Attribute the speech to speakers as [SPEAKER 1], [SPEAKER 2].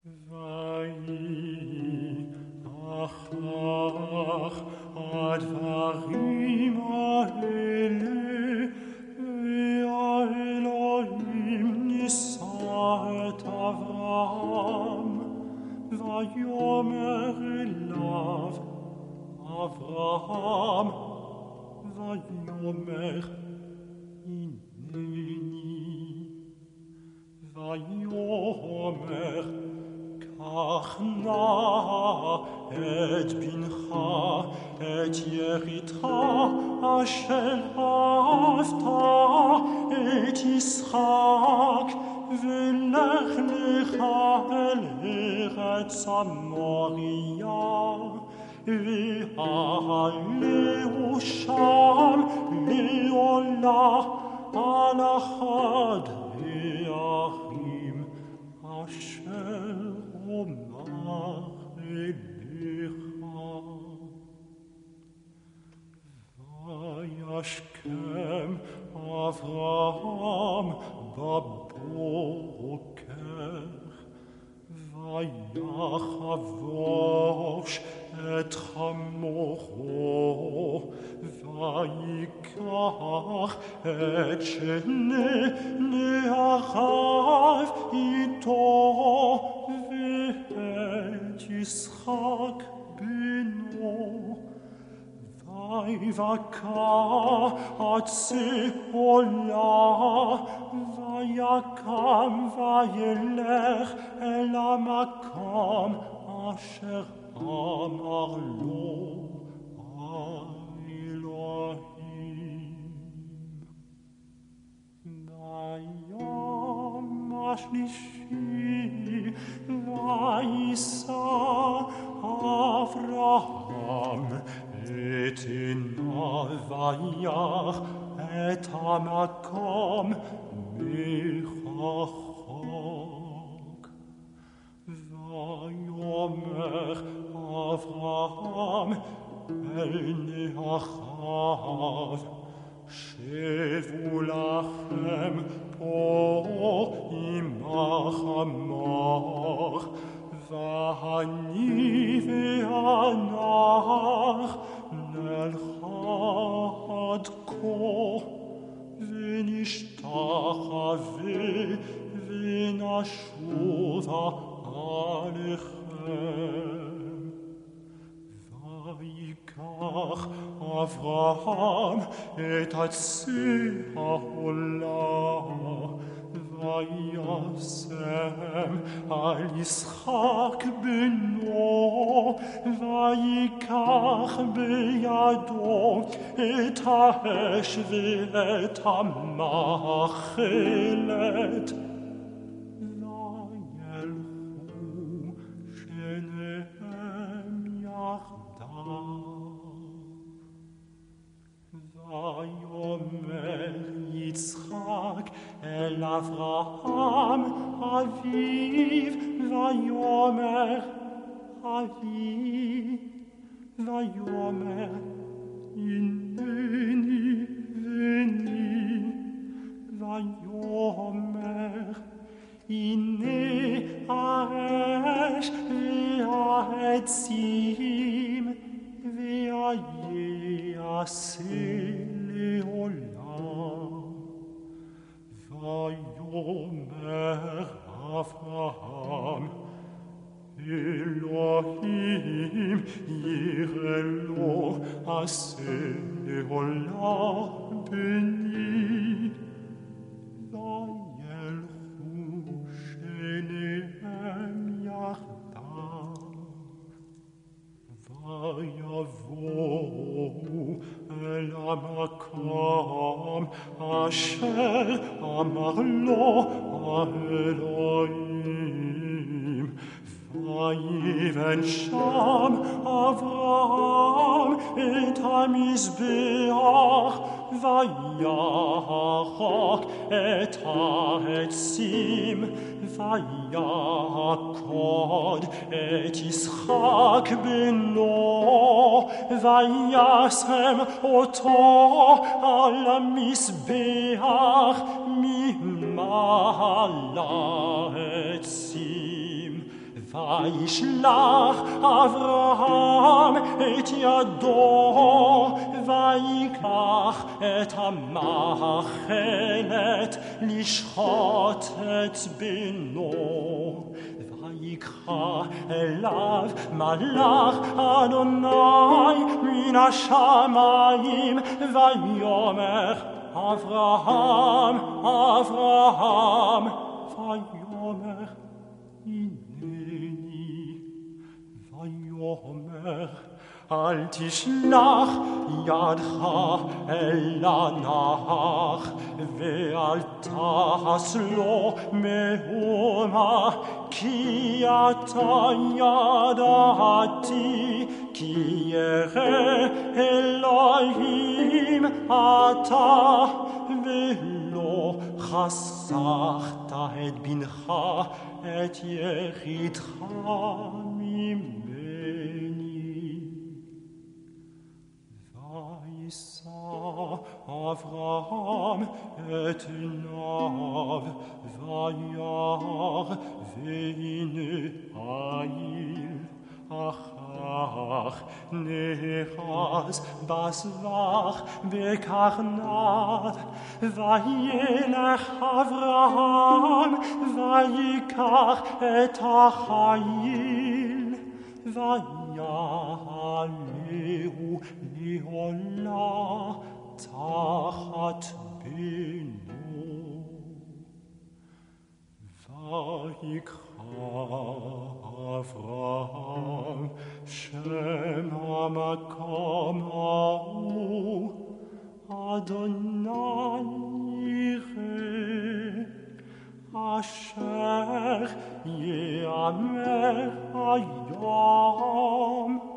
[SPEAKER 1] Vai, ach, advarim ahele, ea Elohim nisat Avraham, vayomer elav Avraham, vayomer hineni, vayomer קח נא את בנך, את יחידך, אשר אהבת, את יצחק, ולך לך אל ארץ המוריה, והעלהו שם לעולה על אחד האחים אשר אומר אליך. וישכם אברהם בבוקר, ויחבוש את חמורו, ויקח את שני נעריו איתו, ואת יצחק בנו, ויבקע עולה, ויקם וילך אל המקום אשר אמר לו האלוהים. ביום השלישי ויישא אברהם את עיניו וירא את המקום מרחוק. ויאמר אברהם אל נעריו, שבו לכם פה עמך עמך, ואני והנער נלכה עד כה, ונשתחווה ונשובה עליכם. ויקח אברהם את עצי העולה, וישם על יצחק בנו, ויקח בידו את האש ואת המאכלת, וילכו שניהם יחדיו. ויאמר יצחק אל אברהם אביו, ויאמר אבי, ויאמר הנני בני, ויאמר הנה האש והעצים, ויעשה לעולם. ויאמר אברהם אלוהים יראה לו, עשה לעולם בני. וילכו שניהם יחדיו, ויבואו אל המקום אשר אמר לו האלוהים. ויבן שם אברהם את המזבח, ויחק את העצים, ויעקוד את יצחק בנו, וישם אותו על המזבח ממעל העצים. וישלח אברהם את ידו ויקח את המאכלת לשחוט את בנו ויקרא אליו מלאך אדוני מן השמיים ויאמר אברהם אברהם ויאמר ויאמר אל תשלח ידך אל הנח ואל תעש לו מהומה כי אתה ידעתי כי ירא אלוהים אתה ולא חסכת את בנך את יחידך ממני וישא אברהם את עיניו וירא והנה איל אך נחז בסבך בקרניו וילך אברהם ויקח את החיל ויעלהו לעולה תחת בנו ויקרא אברהם שם המקום ההוא אדוני יראה אשר יאמר היום